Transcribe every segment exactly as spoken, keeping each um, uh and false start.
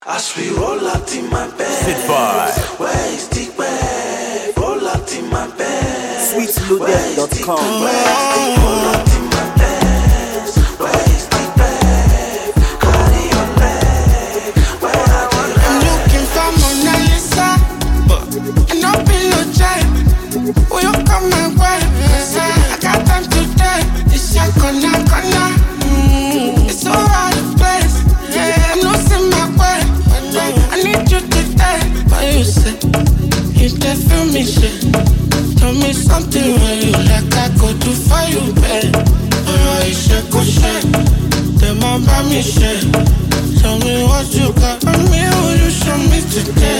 As we roll out in my bed, Sit by. Where is the bed? Roll out in my bed. sweet loaded dot com. Where is the roll out in my bed? Where is the bed? Carry your leg. Where are the legs? I'm looking for Mona Lisa, and I'll be no child. Will you come my way? I got time today. It's your corner, corner. Mm, it's all out of place. I'm losing my way. I need you today. What you say? You can feel me, shit. Tell me something when you like I go do for you, babe. Oh, you should go shit. Then my mommy shit. Tell me what you got for me. Will you show me today?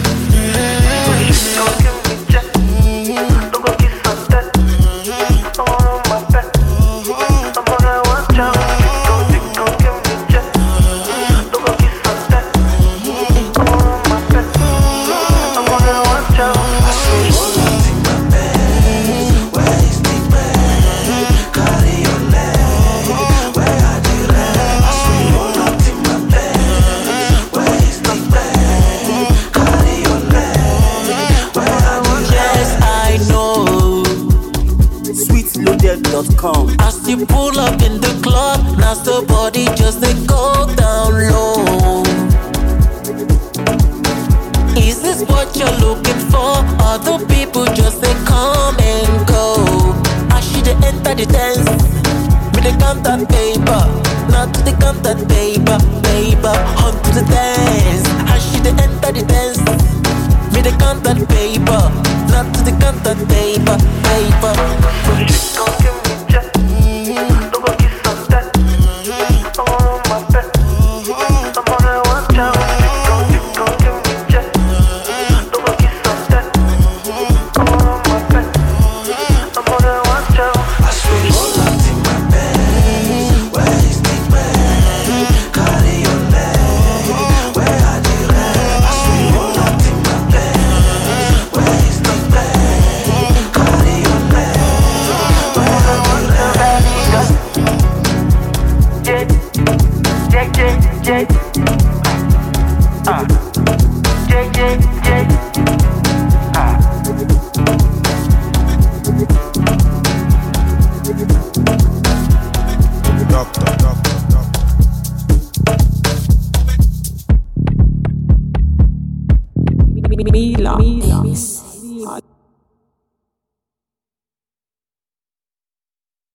Don't give me jet. Don't go kiss on that. I'm on my bed. I'm gonna watch out. Don't, don't give me jet. Don't go kiss on that. I'm on my bed. I'm gonna watch out. As we roll out in my bed, where is the bed? Carry your leg. Where are the legs? As we roll out in my bed, where is the bed? Carry your leg. Where are the legs? Yes, I know. sweet loaded dot com. As you pull up in the club, now the body just they go down low. Is this what you're looking for? Other people just they come and go. I should enter the dance with the count that paper, not to the count that paper, paper onto the dance. I should enter the dance with the count that paper, not to the count that paper, paper. Don't give me jet. Don't go kiss on that. I'm on my bed. I'm gonna watch out. Don't, don't give me jet. Don't go kiss on that. I'm on my bed. I'm gonna watch out. As we roll out in my bed, where is the bed? Carry your leg. Where are the legs? As we roll out in my bed, where is the bed? Carry your leg. Where are the legs? Yeah, yeah, yeah, yeah. Ah.